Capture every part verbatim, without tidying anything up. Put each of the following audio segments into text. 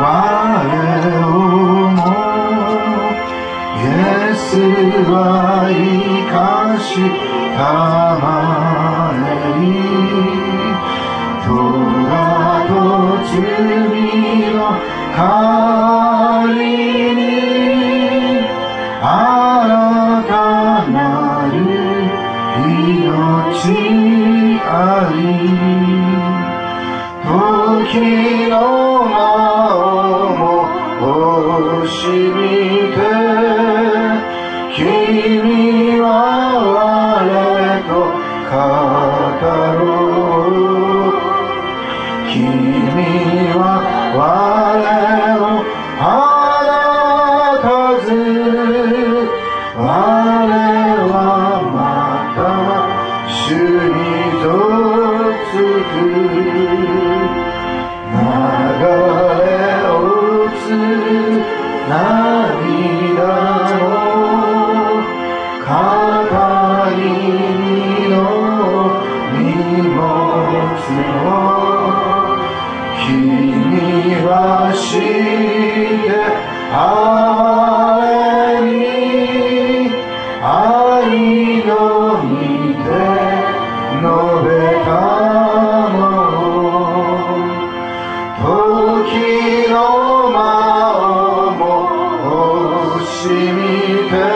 は生かしたまえ虎と罪の代わりに新たなる命あり時の魔をも惜しみて君は我と語ろう君は我を放たず我はまた主に属く流れ落ち涙の語りの荷物を君は知って愛に愛の身で述べたもの時の魔をも惜しみて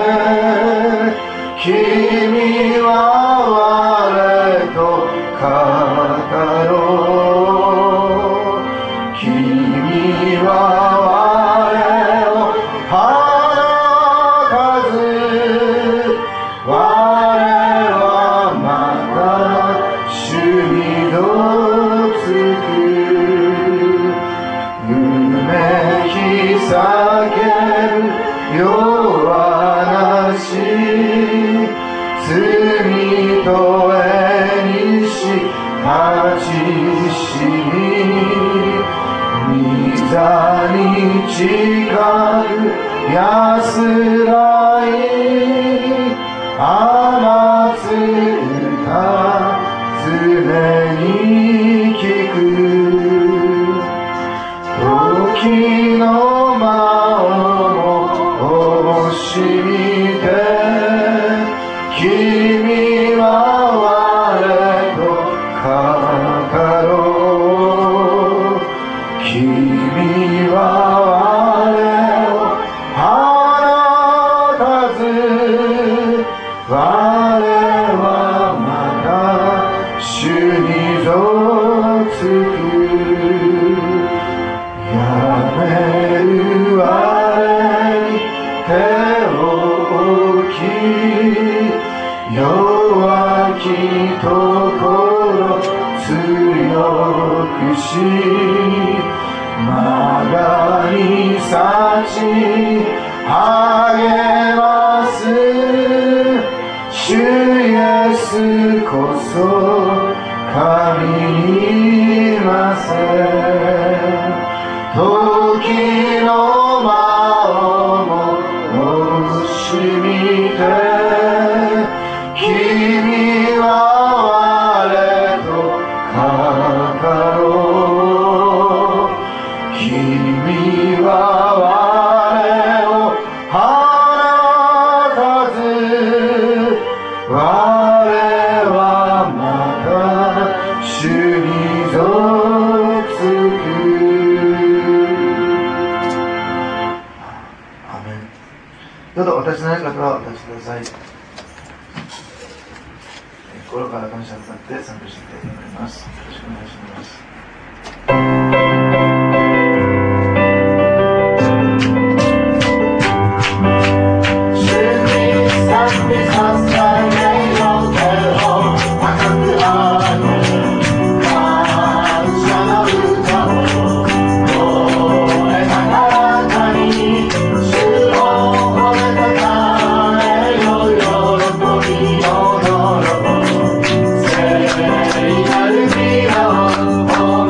君は我と語ろう君は我を放たず我はまた主に属くうめき叫ぶ弱なし罪とえにし立ちしみ座に近く安らい甘つ歌常に聞く時の魔を惜しみて君は我と語ろう君は我を放たず我はまた主に属くやめる我に手を置き弱きところ強くしまがに立ち励ます主イエスこそ神にいませ時の魔をも惜しみて君は我と語ろう君は我を放たず我はまた主に属くアメンどうぞ私の言う方はお立ちください心から感謝を使って参加していきたいと思います。よろしくお願いします。 Oh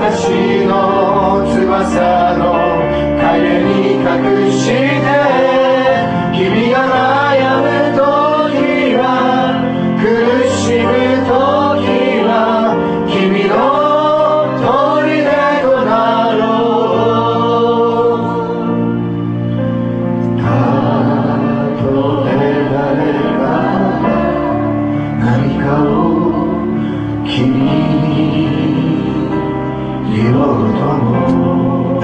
私の翼の陰に隠して君が悩む時は苦しむ時は君の砦となろうたとえ誰か何かを君に言おうとも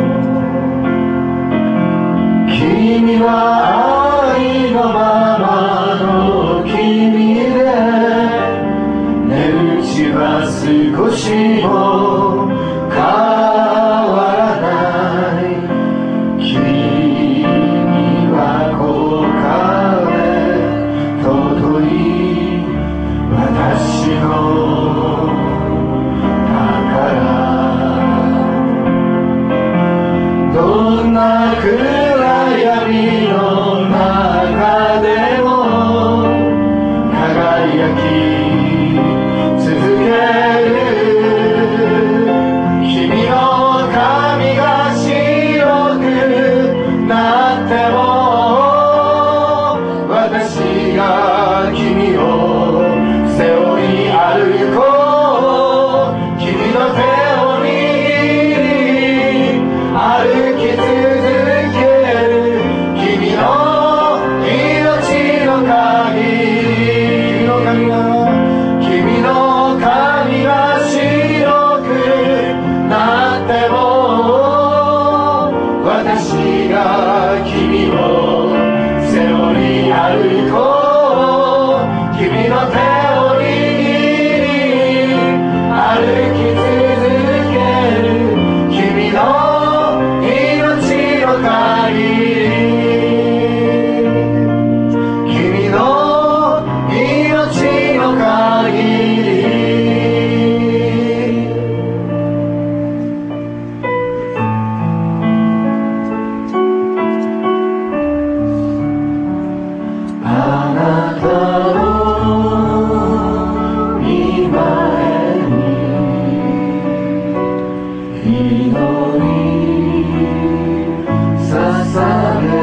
君は愛のままの君で値打ちは少しも変わらない君は高価で尊い私の宝どんな暗闇の中でも輝き続ける君の髪が白くなっても私が君を背負い歩こう君の手を握り歩き続ける君の命の限り君の髪が君の髪が白くなっても私が君を背負い歩こう君の手を握り歩き続ける君の命の限り君の命の限りあなたの御前に祈り捧げ